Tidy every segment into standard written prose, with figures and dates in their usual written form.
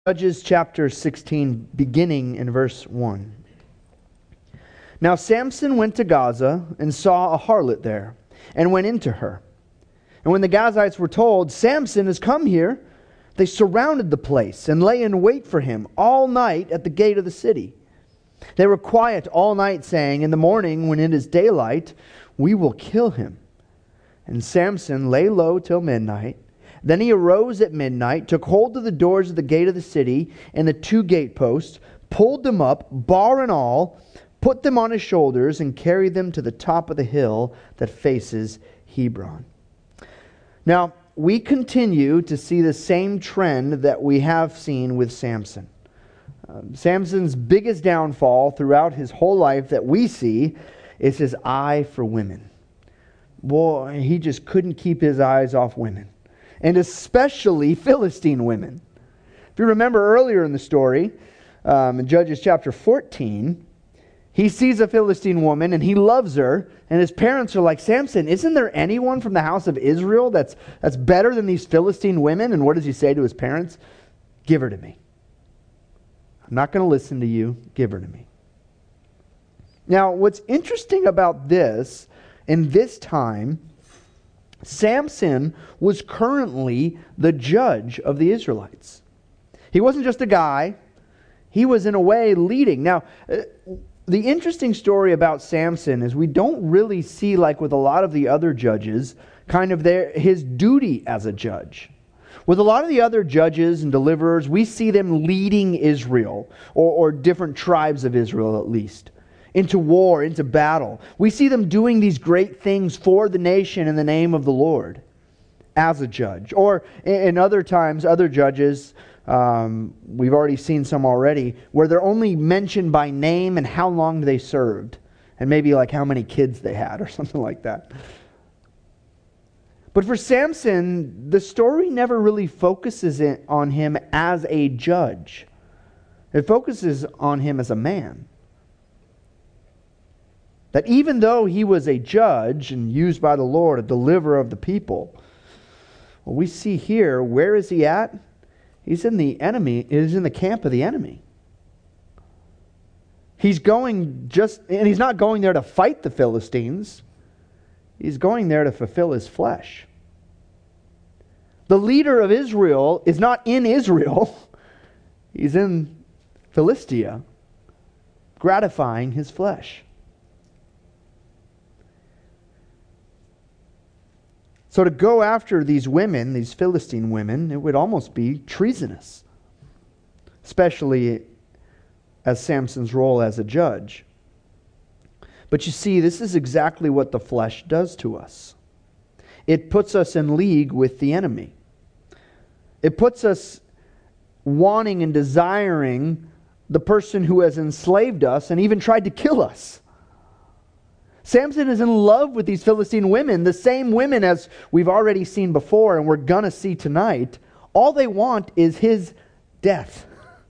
Judges chapter 16, beginning in verse 1. Now Samson went to Gaza and saw a harlot there, and went into her. And when the Gazites were told, "Samson has come here," they surrounded the place and lay in wait for him all night at the gate of the city. They were quiet all night, saying, "In the morning, when it is daylight, we will kill him." And Samson lay low till midnight. Then he arose at midnight, took hold of the doors of the gate of the city and the two gateposts, pulled them up, bar and all, put them on his shoulders, and carried them to the top of the hill that faces Hebron. Now, we continue to see the same trend that we have seen with Samson. Samson's biggest downfall throughout his whole life that we see is his eye for women. Boy, he just couldn't keep his eyes off women, and especially Philistine women. If you remember earlier in the story, in Judges chapter 14, he sees a Philistine woman and he loves her, and his parents are like, "Samson, isn't there anyone from the house of Israel that's better than these Philistine women?" And what does he say to his parents? "Give her to me. I'm not going to listen to you. Give her to me." Now, what's interesting about this, in this time, Samson was currently the judge of the Israelites. He wasn't just a guy. He was, in a way, leading. Now, the interesting story about Samson is we don't really see, like with a lot of the other judges, kind of his duty as a judge. With a lot of the other judges and deliverers, we see them leading Israel, or different tribes of Israel at least, into war, into battle. We see them doing these great things for the nation in the name of the Lord as a judge. Or in other times, other judges, we've already seen some already, where they're only mentioned by name and how long they served, and maybe like how many kids they had or something like that. But for Samson, the story never really focuses on him as a judge. It focuses on him as a man. That even though he was a judge and used by the Lord, a deliverer of the people, well, we see here, where is he at? He's in the enemy. He's in the camp of the enemy. He's not going there to fight the Philistines. He's going there to fulfill his flesh. The leader of Israel is not in Israel. He's in Philistia, gratifying his flesh. So to go after these women, these Philistine women, it would almost be treasonous, especially as Samson's role as a judge. But you see, this is exactly what the flesh does to us. It puts us in league with the enemy. It puts us wanting and desiring the person who has enslaved us and even tried to kill us. Samson is in love with these Philistine women, the same women as we've already seen before and we're going to see tonight. All they want is his death.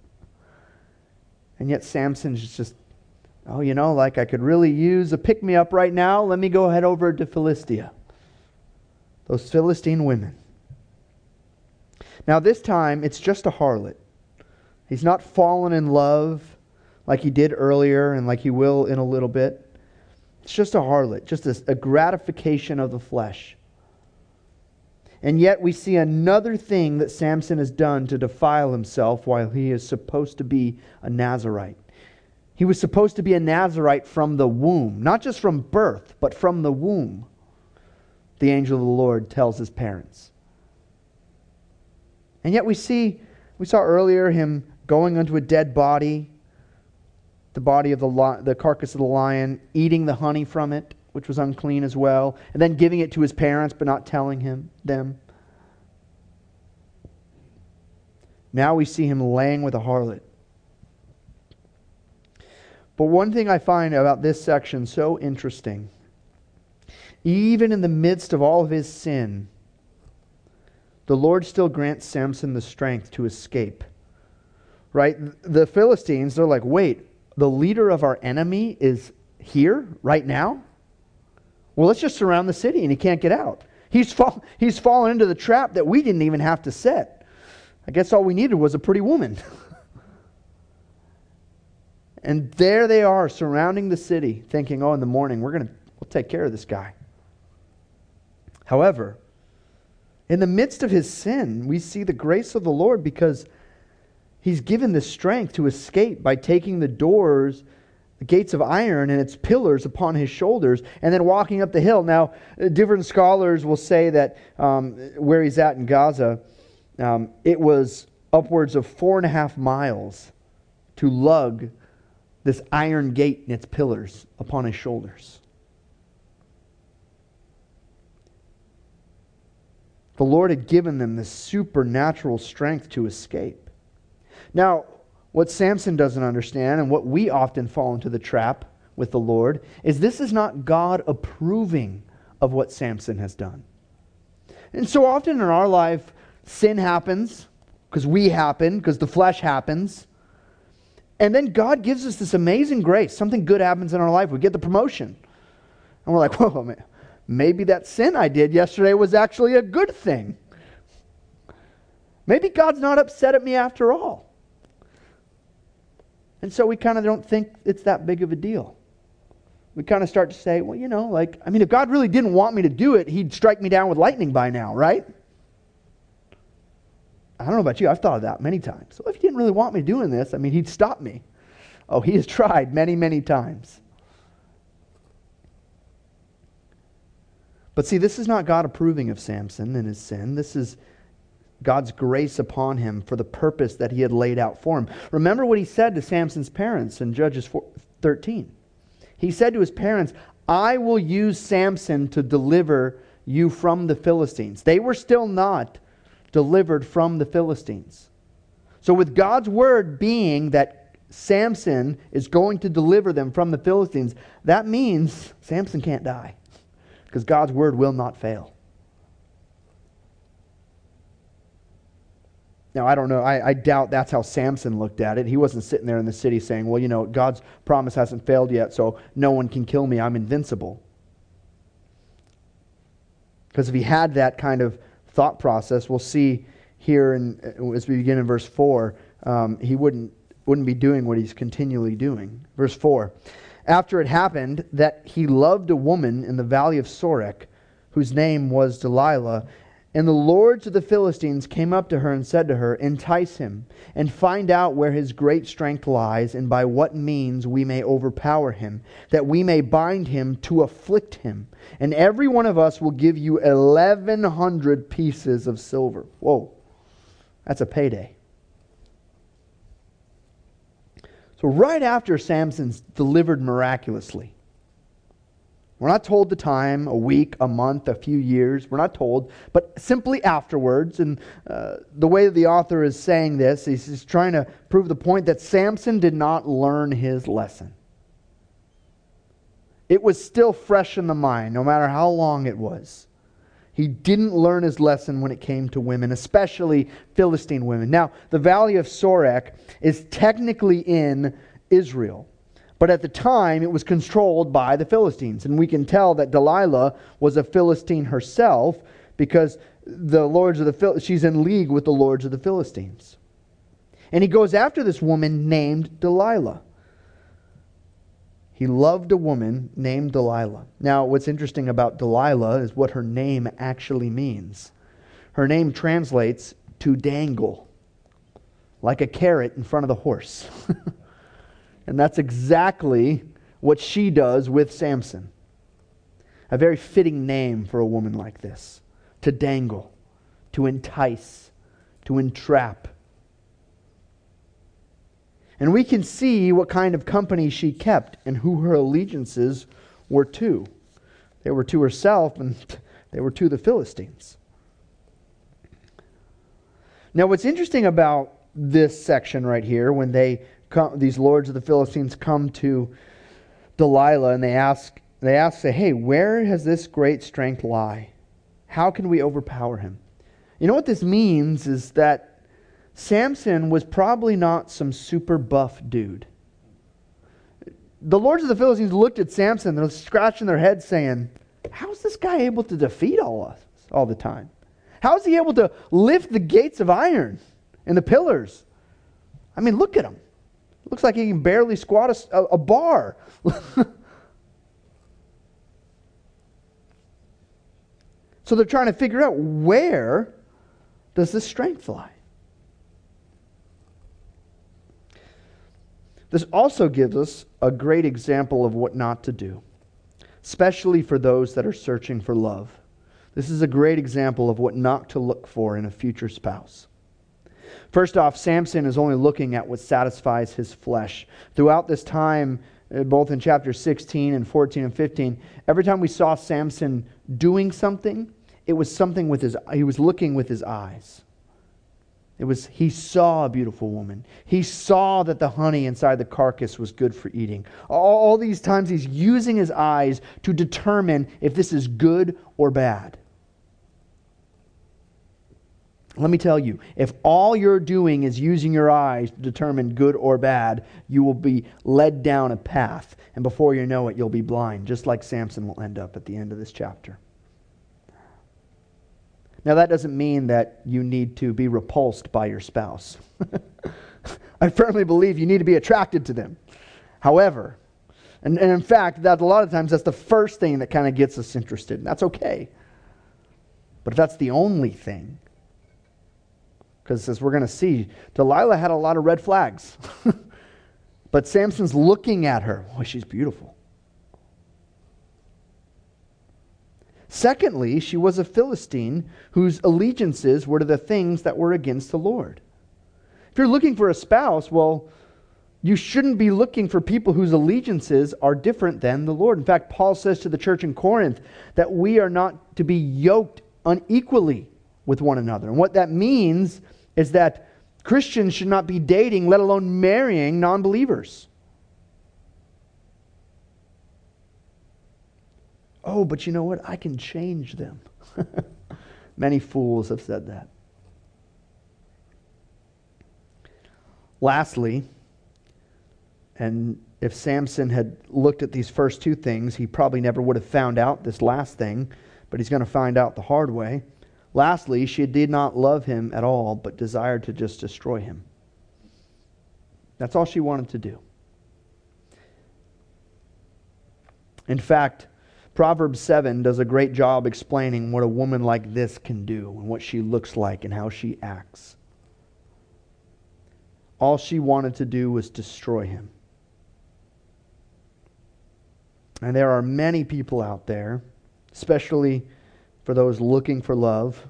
And yet Samson's just, I could really use a pick-me-up right now. Let me go head over to Philistia. Those Philistine women. Now this time, it's just a harlot. He's not fallen in love like he did earlier and like he will in a little bit. It's just a harlot, just a gratification of the flesh. And yet we see another thing that Samson has done to defile himself while he is supposed to be a Nazirite. He was supposed to be a Nazirite from the womb, not just from birth, but from the womb. The angel of the Lord tells his parents. And yet we saw earlier him going onto a dead body, the body of the carcass of the lion, eating the honey from it, which was unclean as well, and then giving it to his parents but not telling them. Now we see him laying with a harlot. But one thing I find about this section so interesting, even in the midst of all of his sin, the Lord still grants Samson the strength to escape. Right? The Philistines, they're like, wait, the leader of our enemy is here right now? Well, let's just surround the city and he can't get out. He's fallen into the trap that we didn't even have to set. I guess all we needed was a pretty woman. And there they are surrounding the city thinking, oh, in the morning we'll take care of this guy. However, in the midst of his sin, we see the grace of the Lord because he's given the strength to escape by taking the gates of iron and its pillars upon his shoulders and then walking up the hill. Now, different scholars will say that where he's at in Gaza, it was upwards of 4.5 miles to lug this iron gate and its pillars upon his shoulders. The Lord had given them this supernatural strength to escape. Now, what Samson doesn't understand, and what we often fall into the trap with the Lord, is this is not God approving of what Samson has done. And so often in our life, sin happens because the flesh happens. And then God gives us this amazing grace. Something good happens in our life. We get the promotion. And we're like, whoa, maybe that sin I did yesterday was actually a good thing. Maybe God's not upset at me after all. And so we kind of don't think it's that big of a deal. We kind of start to say, well, if God really didn't want me to do it, He'd strike me down with lightning by now, right? I don't know about you, I've thought of that many times. So if He didn't really want me doing this, He'd stop me. Oh, He has tried many, many times. But see, this is not God approving of Samson and his sin. This is God's grace upon him for the purpose that He had laid out for him. Remember what He said to Samson's parents in Judges 13. He said to his parents, I will use Samson to deliver you from the Philistines. They were still not delivered from the Philistines. So with God's word being that Samson is going to deliver them from the Philistines, that means Samson can't die, because God's word will not fail. Now, I don't know. I doubt that's how Samson looked at it. He wasn't sitting there in the city saying, well, God's promise hasn't failed yet, so no one can kill me. I'm invincible. Because if he had that kind of thought process, we'll see here as we begin in verse 4, he wouldn't be doing what he's continually doing. Verse 4, after it happened that he loved a woman in the valley of Sorek, whose name was Delilah, and the lords of the Philistines came up to her and said to her, entice him, and find out where his great strength lies, and by what means we may overpower him, that we may bind him to afflict him. And every one of us will give you 1,100 pieces of silver. Whoa, that's a payday. So right after Samson's delivered miraculously, we're not told the time, a week, a month, a few years. We're not told. But simply afterwards, and the way the author is saying this, he's trying to prove the point that Samson did not learn his lesson. It was still fresh in the mind, no matter how long it was. He didn't learn his lesson when it came to women, especially Philistine women. Now, the Valley of Sorek is technically in Israel. But at the time, it was controlled by the Philistines. And we can tell that Delilah was a Philistine herself because she's in league with the lords of the Philistines. And he goes after this woman named Delilah. He loved a woman named Delilah. Now, what's interesting about Delilah is what her name actually means. Her name translates to dangle, like a carrot in front of the horse. And that's exactly what she does with Samson. A very fitting name for a woman like this. To dangle, to entice, to entrap. And we can see what kind of company she kept and who her allegiances were to. They were to herself and they were to the Philistines. Now what's interesting about this section right here, when these lords of the Philistines come to Delilah and they say, hey, where has this great strength lie? How can we overpower him? You know what this means is that Samson was probably not some super buff dude. The lords of the Philistines looked at Samson, they're scratching their heads saying, how is this guy able to defeat all the time? How is he able to lift the gates of iron? and the pillars. I mean, look at him. Looks like he can barely squat a bar. So they're trying to figure out, where does this strength lie? This also gives us a great example of what not to do, especially for those that are searching for love. This is a great example of what not to look for in a future spouse. First off, Samson is only looking at what satisfies his flesh. Throughout this time, both in chapter 16 and 14 and 15, every time we saw Samson doing something, it was something he was looking with his eyes. He saw a beautiful woman. He saw that the honey inside the carcass was good for eating. All these times he's using his eyes to determine if this is good or bad. Let me tell you, if all you're doing is using your eyes to determine good or bad, you will be led down a path. And before you know it, you'll be blind, just like Samson will end up at the end of this chapter. Now, that doesn't mean that you need to be repulsed by your spouse. I firmly believe you need to be attracted to them. However, and in fact, that a lot of times that's the first thing that kind of gets us interested. And that's okay. But if that's the only thing, because as we're going to see, Delilah had a lot of red flags. But Samson's looking at her. Boy, she's beautiful. Secondly, she was a Philistine whose allegiances were to the things that were against the Lord. If you're looking for a spouse, well, you shouldn't be looking for people whose allegiances are different than the Lord. In fact, Paul says to the church in Corinth that we are not to be yoked unequally with one another. And what that means is that Christians should not be dating, let alone marrying, non-believers. Oh, but you know what? I can change them. Many fools have said that. Lastly, and if Samson had looked at these first two things, he probably never would have found out this last thing, but he's going to find out the hard way. Lastly, she did not love him at all, but desired to just destroy him. That's all she wanted to do. In fact, Proverbs 7 does a great job explaining what a woman like this can do and what she looks like and how she acts. All she wanted to do was destroy him. And there are many people out there, especially for those looking for love,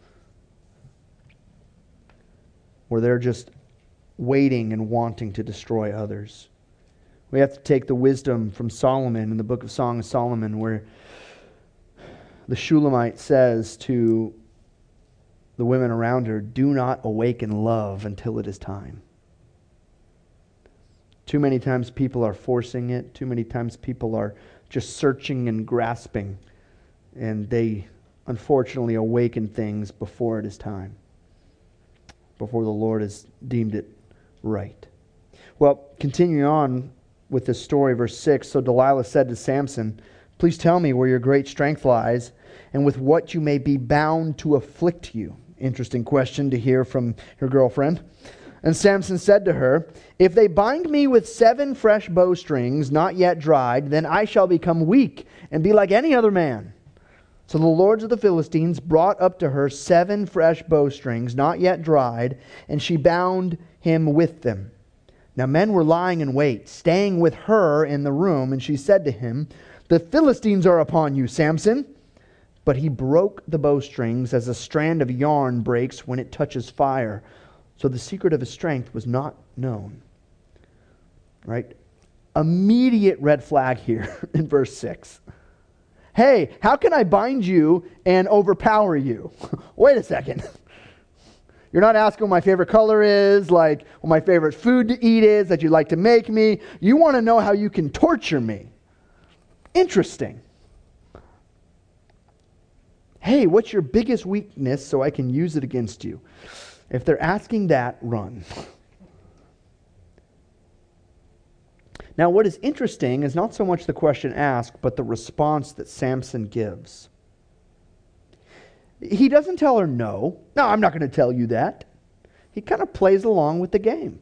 where they're just waiting and wanting to destroy others. We have to take the wisdom from Solomon in the book of Song of Solomon, where the Shulamite says to the women around her, "Do not awaken love until it is time." Too many times people are forcing it. Too many times people are just searching and grasping. And they unfortunately awaken things before it is time. Before the Lord has deemed it right. Well, continuing on with this story, verse 6, so Delilah said to Samson, "Please tell me where your great strength lies, and with what you may be bound to afflict you." Interesting question to hear from your girlfriend. And Samson said to her, "If they bind me with 7 fresh bowstrings, not yet dried, then I shall become weak and be like any other man." So the lords of the Philistines brought up to her 7 fresh bowstrings, not yet dried, and she bound him with them. Now men were lying in wait, staying with her in the room, and she said to him, "The Philistines are upon you, Samson." But he broke the bowstrings as a strand of yarn breaks when it touches fire. So the secret of his strength was not known. Right? Immediate red flag here in verse 6. Hey, how can I bind you and overpower you? Wait a second. You're not asking what my favorite color is, like what my favorite food to eat is that you'd like to make me. You want to know how you can torture me. Interesting. Hey, what's your biggest weakness so I can use it against you? If they're asking that, run. Now, what is interesting is not so much the question asked, but the response that Samson gives. He doesn't tell her no. No, I'm not going to tell you that. He kind of plays along with the game.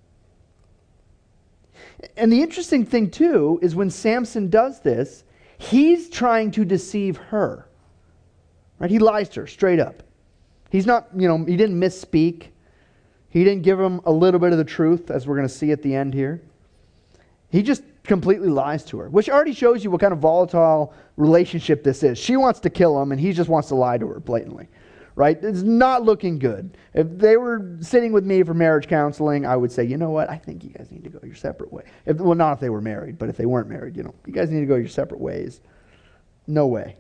And the interesting thing, too, is when Samson does this, he's trying to deceive her. Right? He lies to her straight up. He's not, he didn't misspeak. He didn't give him a little bit of the truth, as we're going to see at the end here. He just completely lies to her, which already shows you what kind of volatile relationship this is. She wants to kill him, and he just wants to lie to her blatantly. Right? It's not looking good. If they were sitting with me for marriage counseling, I would say, you know what? I think you guys need to go your separate way. Not if they were married, but if they weren't married, you guys need to go your separate ways. No way.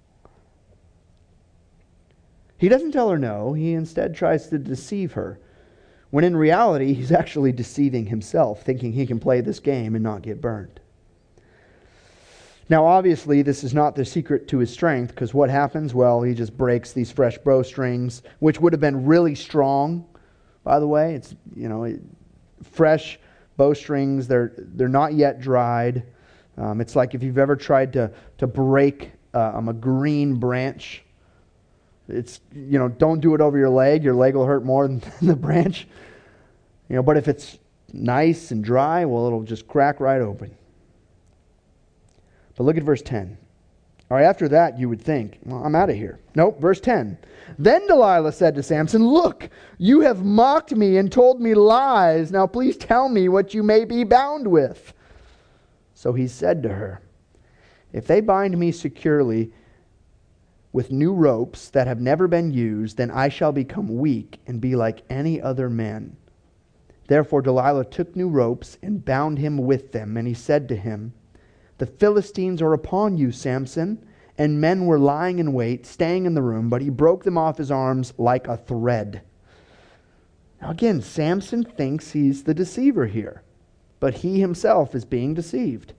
He doesn't tell her no. He instead tries to deceive her, when in reality, he's actually deceiving himself, thinking he can play this game and not get burned. Now, obviously, this is not the secret to his strength, because what happens? Well, he just breaks these fresh bowstrings, which would have been really strong, by the way. It's, fresh bowstrings. They're not yet dried. It's like if you've ever tried to break a green branch. It's, don't do it over your leg. Your leg will hurt more than the branch. But if it's nice and dry, well, it'll just crack right open. But look at verse 10. All right, after that, you would think, well, I'm out of here. Nope, verse 10. Then Delilah said to Samson, look, you have mocked me and told me lies. Now please tell me what you may be bound with. So he said to her, if they bind me securely with new ropes that have never been used, then I shall become weak and be like any other man. Therefore Delilah took new ropes and bound him with them. And he said to him, the Philistines are upon you, Samson. And men were lying in wait, staying in the room, but he broke them off his arms like a thread. Now again, Samson thinks he's the deceiver here, but he himself is being deceived.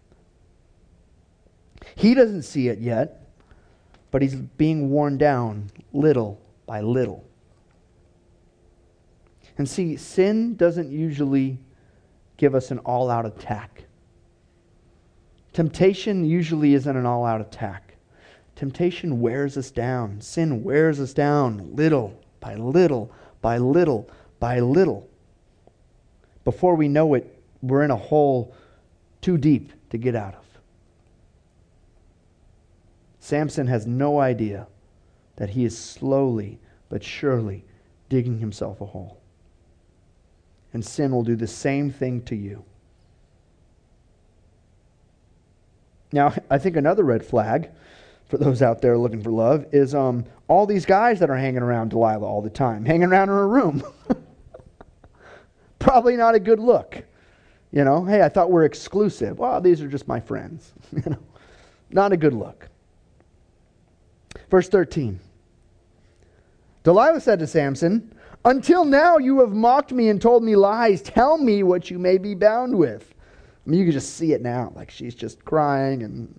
He doesn't see it yet, but he's being worn down little by little. And see, sin doesn't usually give us an all-out attack. Temptation usually isn't an all-out attack. Temptation wears us down. Sin wears us down little by little by little by little. Before we know it, we're in a hole too deep to get out of. Samson has no idea that he is slowly but surely digging himself a hole. And sin will do the same thing to you. Now, I think another red flag for those out there looking for love is all these guys that are hanging around Delilah all the time, hanging around in her room. Probably not a good look. Hey, I thought we're exclusive. Well, these are just my friends. Not a good look. Verse 13. Delilah said to Samson, until now you have mocked me and told me lies. Tell me what you may be bound with. I mean, you can just see it now. Like she's just crying and,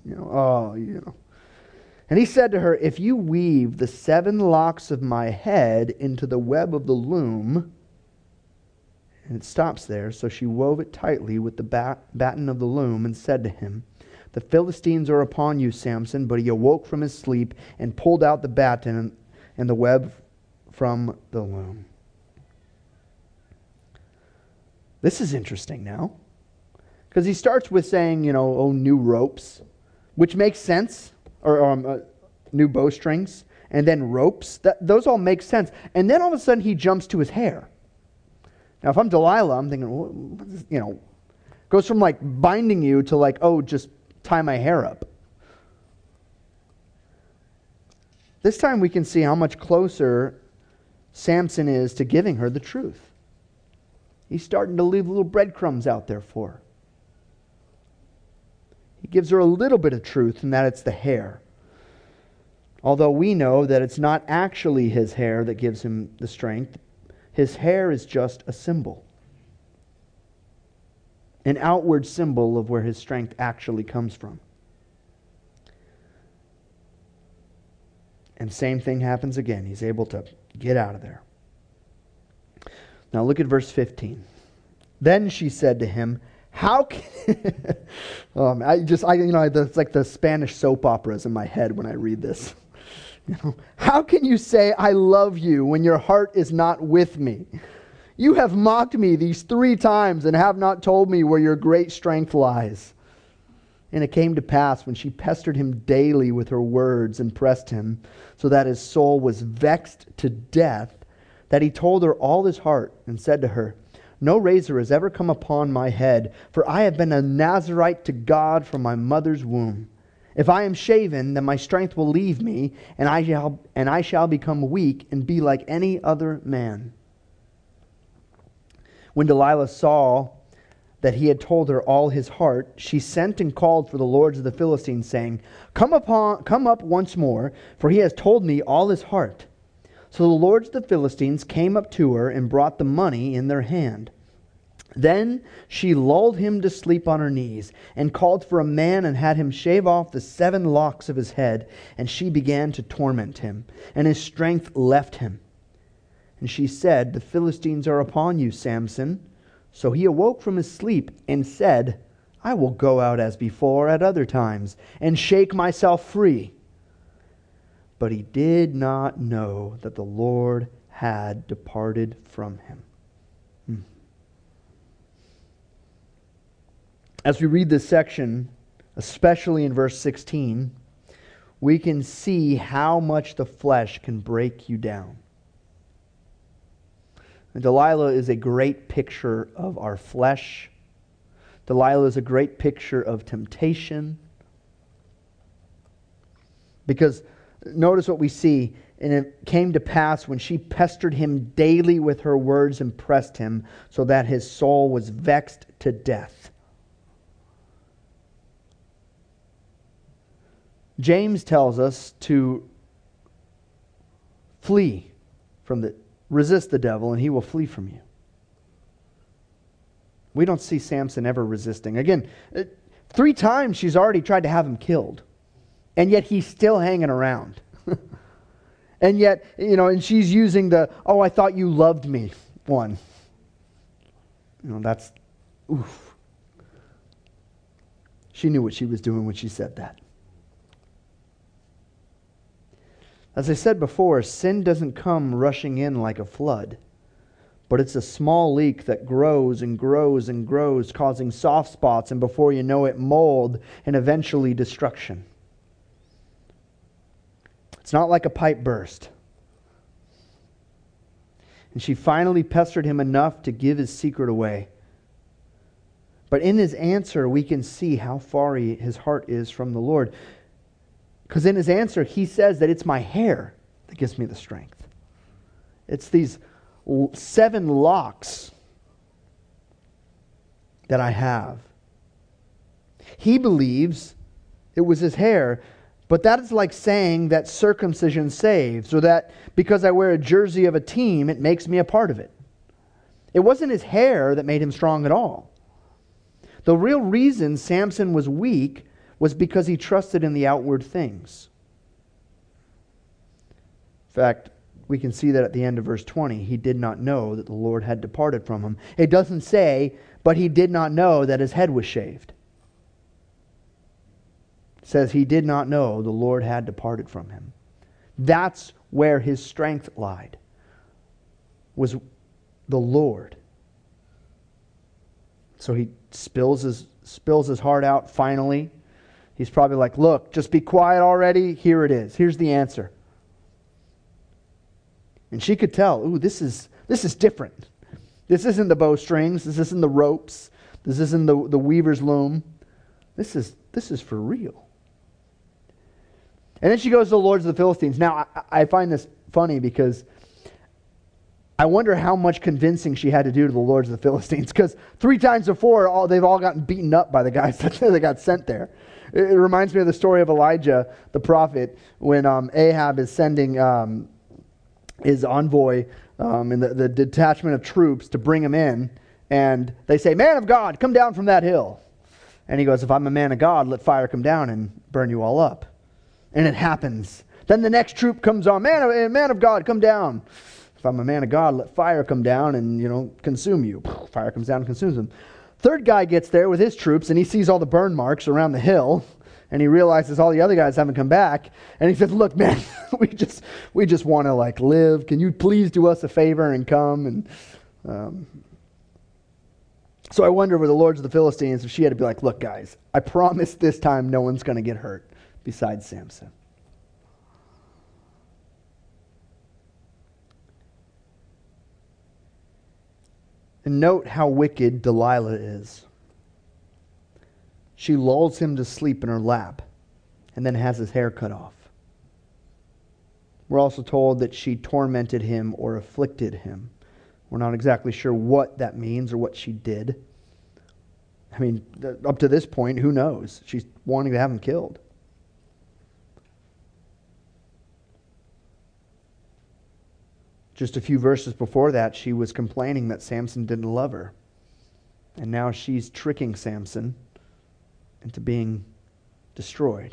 And he said to her, if you weave the 7 locks of my head into the web of the loom, and it stops there, so she wove it tightly with the batten of the loom and said to him, the Philistines are upon you, Samson. But he awoke from his sleep and pulled out the batten and the web from the loom. This is interesting now. Because he starts with saying, new ropes, which makes sense, or new bowstrings, and then ropes. Those all make sense. And then all of a sudden he jumps to his hair. Now, if I'm Delilah, I'm thinking, goes from like binding you to just tie my hair up. This time we can see how much closer Samson is to giving her the truth. He's starting to leave little breadcrumbs out there for her. He gives her a little bit of truth, and that it's the hair. Although we know that it's not actually his hair that gives him the strength. His hair is just a symbol. An outward symbol of where his strength actually comes from. And same thing happens again. He's able to get out of there. Now look at verse 15. Then she said to him, how can... it's like the Spanish soap operas in my head when I read this. How can you say, I love you, when your heart is not with me? You have mocked me these 3 times and have not told me where your great strength lies. And it came to pass, when she pestered him daily with her words and pressed him, so that his soul was vexed to death, that he told her all his heart, and said to her, No razor has ever come upon my head, for I have been a Nazirite to God from my mother's womb. If I am shaven, then my strength will leave me, and I shall become weak and be like any other man. When Delilah saw that he had told her all his heart, she sent and called for the lords of the Philistines, saying, Come up once more, for he has told me all his heart. So the lords of the Philistines came up to her and brought the money in their hand. Then she lulled him to sleep on her knees, and called for a man and had him shave off the 7 locks of his head, and she began to torment him, and his strength left him. And she said, The Philistines are upon you, Samson. So he awoke from his sleep and said, I will go out as before at other times, and shake myself free. But he did not know that the Lord had departed from him. As we read this section, especially in verse 16, we can see how much the flesh can break you down. And Delilah is a great picture of our flesh. Delilah is a great picture of temptation. Because notice what we see. And it came to pass, when she pestered him daily with her words and pressed him, so that his soul was vexed to death. James tells us to resist the devil, and he will flee from you. We don't see Samson ever resisting. Again, 3 times she's already tried to have him killed, and yet he's still hanging around. And yet, and she's using the, I thought you loved me one. That's, oof. She knew what she was doing when she said that. As I said before, sin doesn't come rushing in like a flood, but it's a small leak that grows and grows and grows, causing soft spots, and before you know it, mold and eventually destruction. It's not like a pipe burst. And she finally pestered him enough to give his secret away. But in his answer, we can see how far his heart is from the Lord. Because in his answer, he says that it's my hair that gives me the strength. It's these 7 locks that I have. He believes it was his hair, but that is like saying that circumcision saves, or that because I wear a jersey of a team, it makes me a part of it. It wasn't his hair that made him strong at all. The real reason Samson was weak was because he trusted in the outward things. In fact, we can see that at the end of verse 20. He did not know that the Lord had departed from him. It doesn't say, but he did not know that his head was shaved. It says he did not know the Lord had departed from him. That's where his strength lied, was the Lord. So he spills his heart out finally. He's probably like, look, just be quiet already. Here it is. Here's the answer. And she could tell, this is different. This isn't the bowstrings. This isn't the ropes. This isn't the weaver's loom. This is for real. And then she goes to the lords of the Philistines. Now, I find this funny because I wonder how much convincing she had to do to the lords of the Philistines. Because 3 times before, they've all gotten beaten up by the guys that got sent there. It reminds me of the story of Elijah, the prophet, when Ahab is sending his envoy and the detachment of troops to bring him in. And they say, Man of God, come down from that hill. And he goes, If I'm a man of God, let fire come down and burn you all up. And it happens. Then the next troop comes on, Man of God, come down. If I'm a man of God, let fire come down and, consume you. Fire comes down and consumes them. Third guy gets there with his troops, and he sees all the burn marks around the hill. And he realizes all the other guys haven't come back. And he says, look, man, we just want to like live. Can you please do us a favor and come? And so I wonder with the lords of the Philistines if she had to be like, look, guys, I promise this time no one's going to get hurt besides Samson. And note how wicked Delilah is. She lulls him to sleep in her lap and then has his hair cut off. We're also told that she tormented him or afflicted him. We're not exactly sure what that means or what she did. I mean, up to this point, who knows? She's wanting to have him killed. Just a few verses before that, she was complaining that Samson didn't love her. And now she's tricking Samson into being destroyed.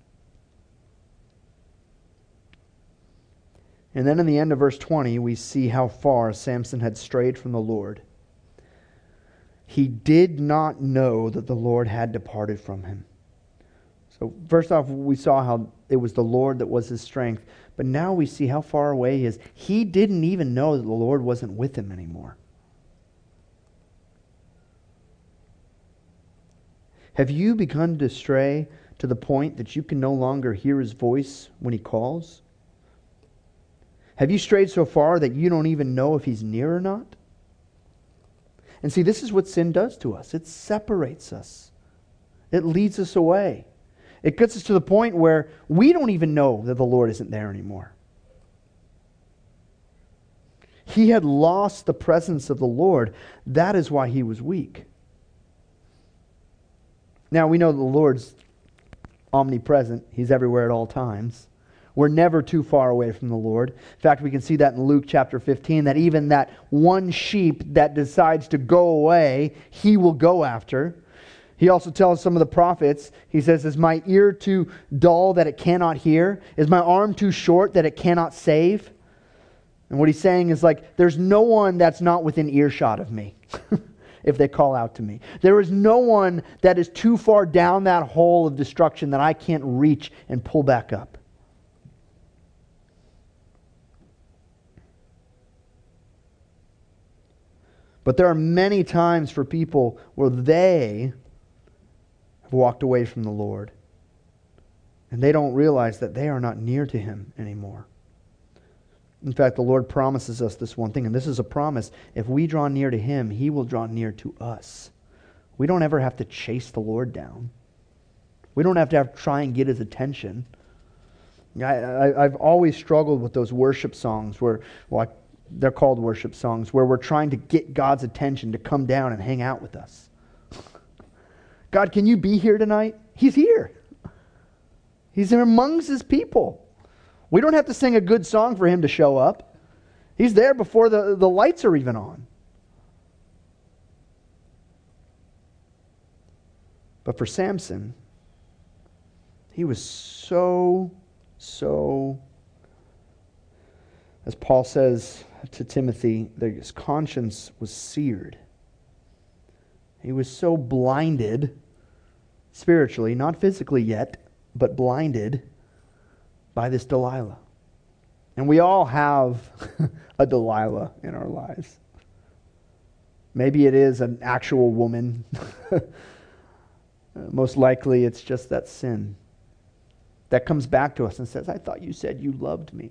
And then in the end of verse 20, we see how far Samson had strayed from the Lord. He did not know that the Lord had departed from him. So first off, we saw how it was the Lord that was his strength. But now we see how far away he is. He didn't even know that the Lord wasn't with him anymore. Have you begun to stray to the point that you can no longer hear his voice when he calls? Have you strayed so far that you don't even know if he's near or not? And see, this is what sin does to us. It separates us. It leads us away. It gets us to the point where we don't even know that the Lord isn't there anymore. He had lost the presence of the Lord. That is why he was weak. Now, we know the Lord's omnipresent. He's everywhere at all times. We're never too far away from the Lord. In fact, we can see that in Luke chapter 15, that even that one sheep that decides to go away, he will go after. He also tells some of the prophets, he says, is my ear too dull that it cannot hear? Is my arm too short that it cannot save? And what he's saying is like, there's no one that's not within earshot of me if they call out to me. There is no one that is too far down that hole of destruction that I can't reach and pull back up. But there are many times for people where they have walked away from the Lord, and they don't realize that they are not near to him anymore. In fact, the Lord promises us this one thing, and this is a promise. If we draw near to him, he will draw near to us. We don't ever have to chase the Lord down. We don't have to try and get his attention. I've always struggled with those worship songs where, they're called worship songs, where we're trying to get God's attention to come down and hang out with us. God, can you be here tonight? He's here. He's amongst his people. We don't have to sing a good song for him to show up. He's there before the lights are even on. But for Samson, he was so, as Paul says to Timothy, his conscience was seared. He was so blinded, spiritually, not physically yet, but blinded by this Delilah. And we all have a Delilah in our lives. Maybe it is an actual woman. Most likely it's just that sin that comes back to us and says, I thought you said you loved me.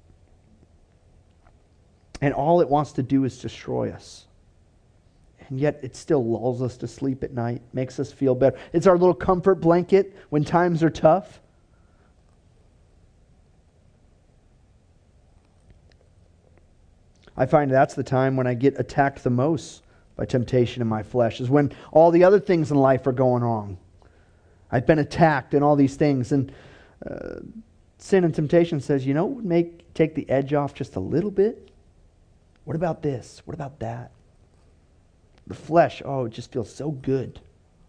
And all it wants to do is destroy us. And yet it still lulls us to sleep at night, makes us feel better. It's our little comfort blanket when times are tough. I find that's the time when I get attacked the most by temptation in my flesh, is when all the other things in life are going wrong. I've been attacked and all these things. And sin and temptation says, you know what would take the edge off just a little bit? What about this? What about that? The flesh, it just feels so good.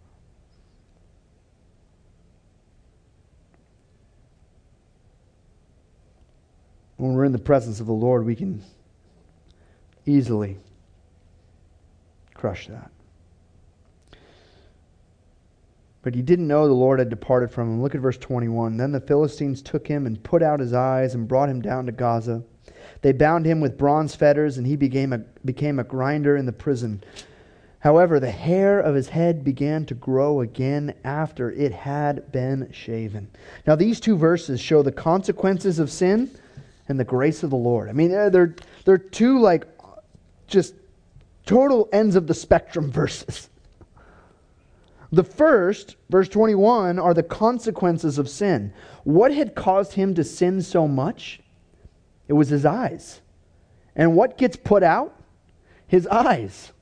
When we're in the presence of the Lord, we can easily crush that. But he didn't know the Lord had departed from him. Look at verse 21. Then the Philistines took him and put out his eyes and brought him down to Gaza. They bound him with bronze fetters, and he became a grinder in the prison. However, the hair of his head began to grow again after it had been shaven. Now, these two verses show the consequences of sin and the grace of the Lord. I mean, they're two just total ends of the spectrum verses. The first, verse 21, are the consequences of sin. What had caused him to sin so much? It was his eyes. And what gets put out? His eyes.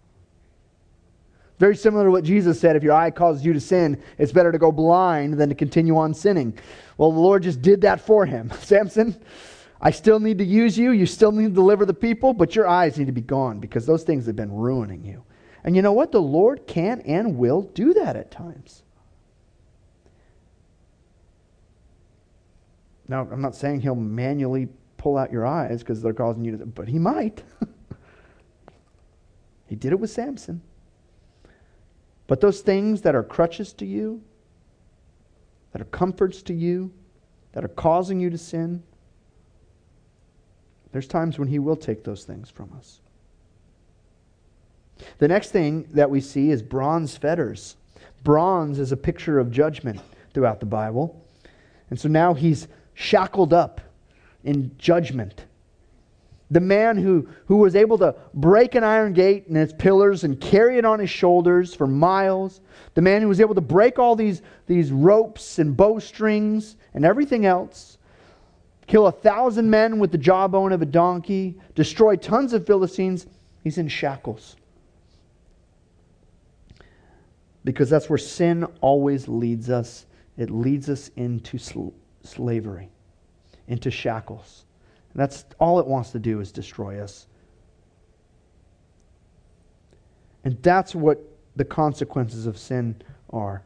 Very similar to what Jesus said, if your eye causes you to sin, it's better to go blind than to continue on sinning. Well, the Lord just did that for him. Samson, I still need to use you. You still need to deliver the people, but your eyes need to be gone because those things have been ruining you. And you know what? The Lord can and will do that at times. Now, I'm not saying He'll manually pull out your eyes because they're causing you to, but He might. He did it with Samson. But those things that are crutches to you, that are comforts to you, that are causing you to sin, there's times when He will take those things from us. The next thing that we see is bronze fetters. Bronze is a picture of judgment throughout the Bible. And so now he's shackled up in judgment. The man who was able to break an iron gate and its pillars and carry it on his shoulders for miles. The man who was able to break all these ropes and bowstrings and everything else. Kill 1,000 men with the jawbone of a donkey. Destroy tons of Philistines. He's in shackles. Because that's where sin always leads us. It leads us into slavery, into shackles. And that's all it wants to do is destroy us. And that's what the consequences of sin are.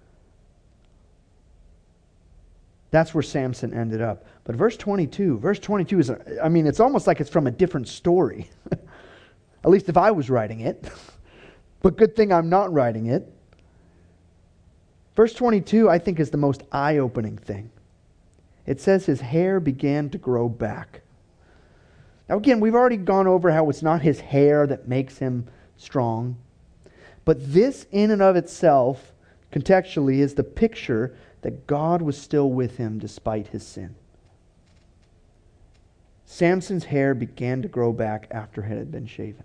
That's where Samson ended up. But verse 22 is, it's almost like it's from a different story. At least if I was writing it. But good thing I'm not writing it. Verse 22, I think, is the most eye-opening thing. It says his hair began to grow back. Now again, we've already gone over how it's not his hair that makes him strong. But this in and of itself, contextually, is the picture that God was still with him despite his sin. Samson's hair began to grow back after it had been shaven.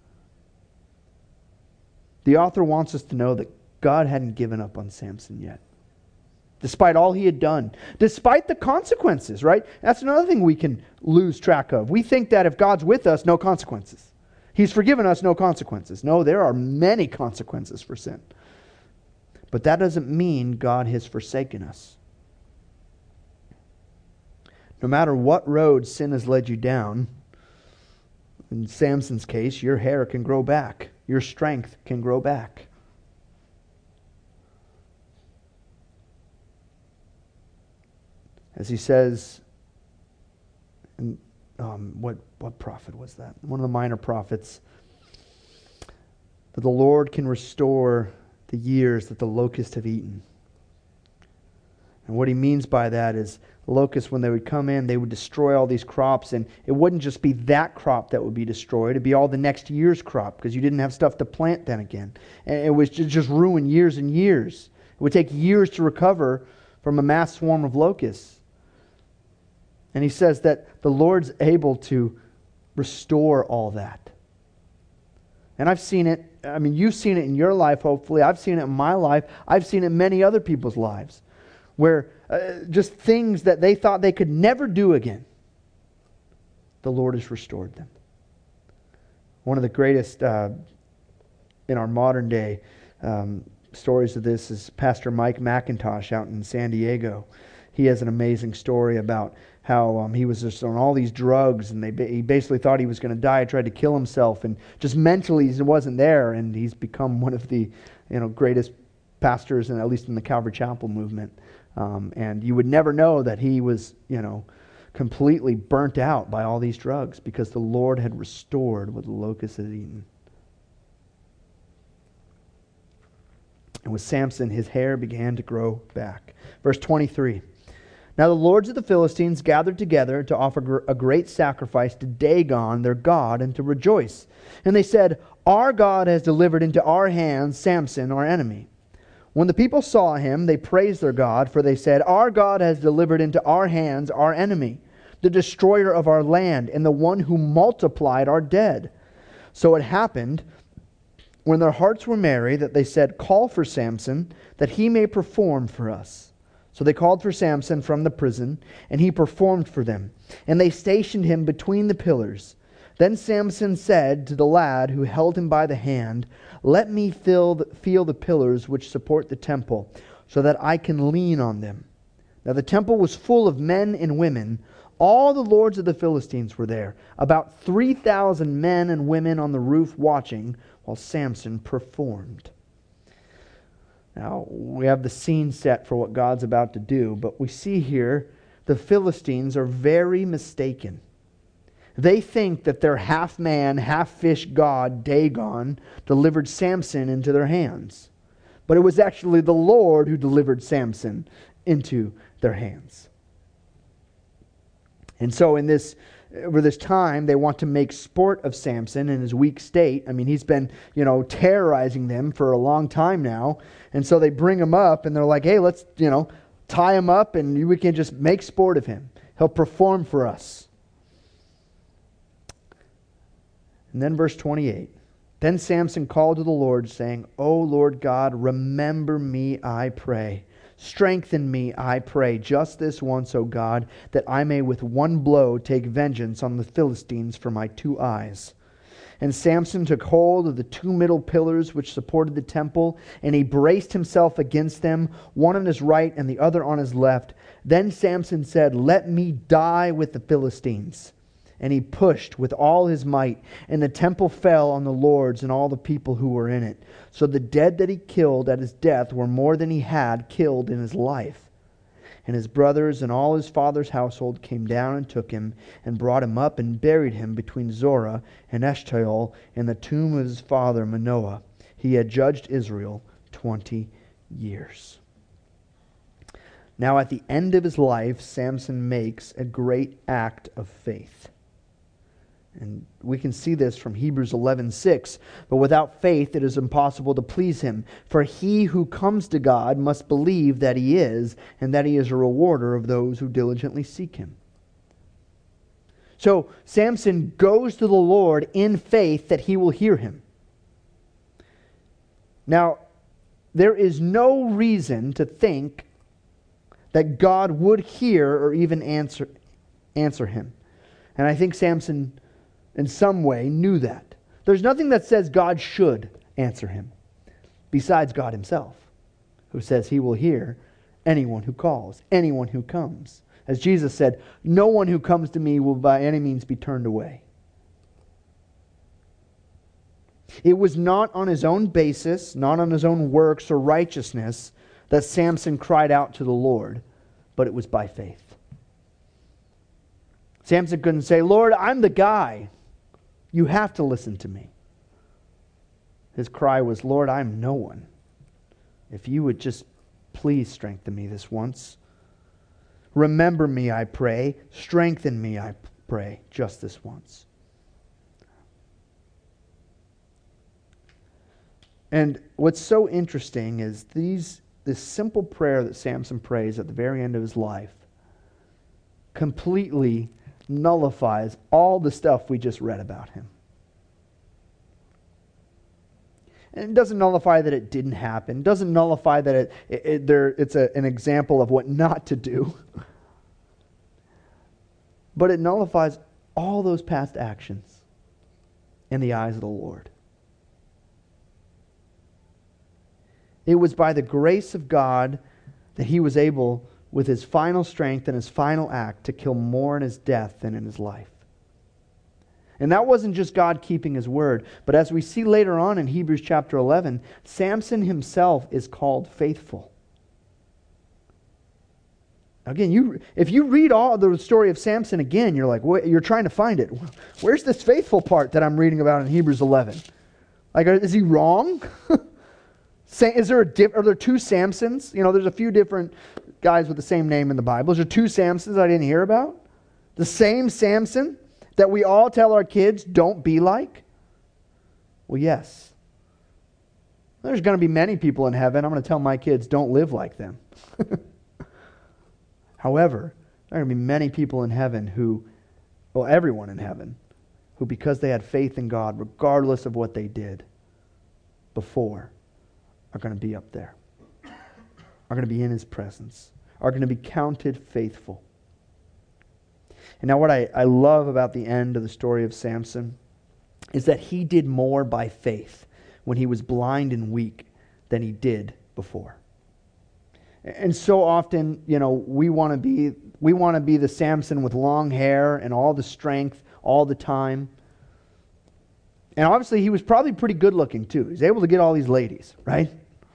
The author wants us to know that God hadn't given up on Samson yet. Despite all he had done. Despite the consequences, right? That's another thing we can lose track of. We think that if God's with us, no consequences. He's forgiven us, no consequences. No, there are many consequences for sin. But that doesn't mean God has forsaken us. No matter what road sin has led you down, in Samson's case, your hair can grow back. Your strength can grow back. As he says, and what prophet was that? One of the minor prophets. That the Lord can restore the years that the locusts have eaten. And what he means by that is locusts, when they would come in, they would destroy all these crops, and it wouldn't just be that crop that would be destroyed, it'd be all the next year's crop, because you didn't have stuff to plant then again. And it was just ruin years and years. It would take years to recover from a mass swarm of locusts. And he says that the Lord's able to restore all that. And I've seen it. You've seen it in your life, hopefully. I've seen it in my life. I've seen it in many other people's lives. Where just things that they thought they could never do again, the Lord has restored them. One of the greatest in our modern day stories of this is Pastor Mike McIntosh out in San Diego. He has an amazing story about how he was just on all these drugs, and he basically thought he was going to die. He tried to kill himself, and just mentally he wasn't there. And he's become one of the greatest pastors, and at least in the Calvary Chapel movement. And you would never know that he was completely burnt out by all these drugs because the Lord had restored what the locusts had eaten. And with Samson, his hair began to grow back. Verse 23. Now the lords of the Philistines gathered together to offer a great sacrifice to Dagon, their god, and to rejoice. And they said, "Our God has delivered into our hands Samson, our enemy." When the people saw him, they praised their God, for they said, "Our God has delivered into our hands our enemy, the destroyer of our land, and the one who multiplied our dead." So it happened, when their hearts were merry, that they said, "Call for Samson, that he may perform for us." So they called for Samson from the prison, and he performed for them. And they stationed him between the pillars. Then Samson said to the lad who held him by the hand, "Let me feel the pillars which support the temple, so that I can lean on them." Now the temple was full of men and women. All the lords of the Philistines were there, about 3,000 men and women on the roof watching, while Samson performed. Now, we have the scene set for what God's about to do, but we see here the Philistines are very mistaken. They think that their half-man, half-fish god, Dagon, delivered Samson into their hands. But it was actually the Lord who delivered Samson into their hands. And so over this time, they want to make sport of Samson in his weak state. I mean, he's been, terrorizing them for a long time now. And so they bring him up and they're like, "Hey, let's, tie him up and we can just make sport of him. He'll perform for us." And then verse 28. Then Samson called to the Lord, saying, "O Lord God, remember me, I pray. Strengthen me, I pray, just this once, O God, that I may with one blow take vengeance on the Philistines for my 2 eyes." And Samson took hold of the 2 middle pillars which supported the temple, and he braced himself against them, one on his right and the other on his left. Then Samson said, "Let me die with the Philistines." And he pushed with all his might, and the temple fell on the lords and all the people who were in it. So the dead that he killed at his death were more than he had killed in his life. And his brothers and all his father's household came down and took him, and brought him up and buried him between Zorah and Eshtaol in the tomb of his father Manoah. He had judged Israel 20 years. Now at the end of his life, Samson makes a great act of faith. And we can see this from Hebrews 11:6. But without faith it is impossible to please him. For he who comes to God must believe that he is, and that he is a rewarder of those who diligently seek him. So Samson goes to the Lord in faith that he will hear him. Now, there is no reason to think that God would hear or even answer him. And I think Samson in some way knew that. There's nothing that says God should answer him, besides God himself, who says he will hear anyone who calls, anyone who comes. As Jesus said, "No one who comes to me will by any means be turned away." It was not on his own basis, not on his own works or righteousness, that Samson cried out to the Lord, but it was by faith. Samson couldn't say, "Lord, I'm the guy. You have to listen to me." His cry was, "Lord, I'm no one. If you would just please strengthen me this once. Remember me, I pray. Strengthen me, I pray, just this once." And what's so interesting is this simple prayer that Samson prays at the very end of his life completely nullifies all the stuff we just read about him. And it doesn't nullify that it didn't happen. It doesn't nullify that it's an example of what not to do. But it nullifies all those past actions in the eyes of the Lord. It was by the grace of God that he was able, with his final strength and his final act, to kill more in his death than in his life. And that wasn't just God keeping his word, but as we see later on in Hebrews chapter 11, Samson himself is called faithful. Again, if you read all the story of Samson again, you're like, you're trying to find it. Where's this faithful part that I'm reading about in Hebrews 11? Like, is he wrong? Are there two Samsons? There's a few different guys with the same name in the Bible. Is there two Samsons I didn't hear about? The same Samson that we all tell our kids don't be like? Well, yes. There's going to be many people in heaven. I'm going to tell my kids, don't live like them. However, there are going to be many people in heaven everyone in heaven, who because they had faith in God, regardless of what they did before, are going to be up there, are going to be in His presence, are going to be counted faithful. And now what I love about the end of the story of Samson is that he did more by faith when he was blind and weak than he did before. And so often, we want to be the Samson with long hair and all the strength all the time. And obviously he was probably pretty good looking too. He was able to get all these ladies, right?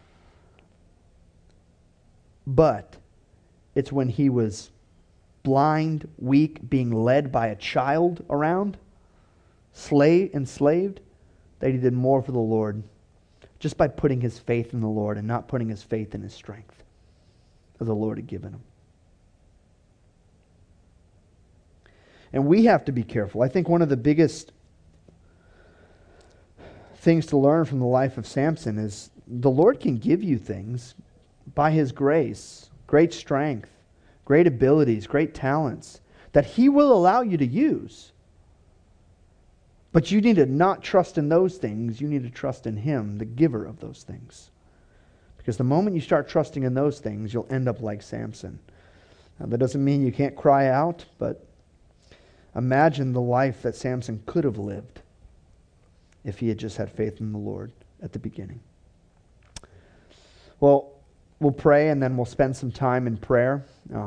But it's when he was blind, weak, being led by a child around, enslaved, that he did more for the Lord just by putting his faith in the Lord and not putting his faith in his strength that the Lord had given him. And we have to be careful. I think one of the biggest things to learn from the life of Samson is the Lord can give you things by His grace, great strength, great abilities, great talents, that He will allow you to use. But you need to not trust in those things. You need to trust in Him, the giver of those things. Because the moment you start trusting in those things, you'll end up like Samson. Now, that doesn't mean you can't cry out, but imagine the life that Samson could have lived if he had just had faith in the Lord at the beginning. Well, we'll pray and then we'll spend some time in prayer.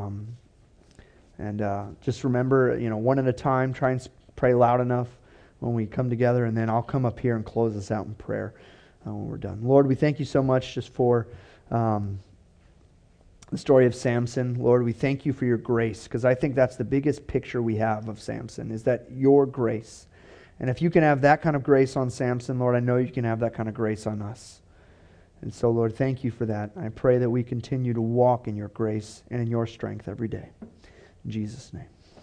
Just remember, one at a time, try and pray loud enough when we come together, and then I'll come up here and close us out in prayer when we're done. Lord, we thank You so much just for the story of Samson. Lord, we thank You for Your grace, because I think that's the biggest picture we have of Samson, is that Your grace. And if You can have that kind of grace on Samson, Lord, I know You can have that kind of grace on us. And so, Lord, thank You for that. I pray that we continue to walk in Your grace and in Your strength every day. In Jesus' name.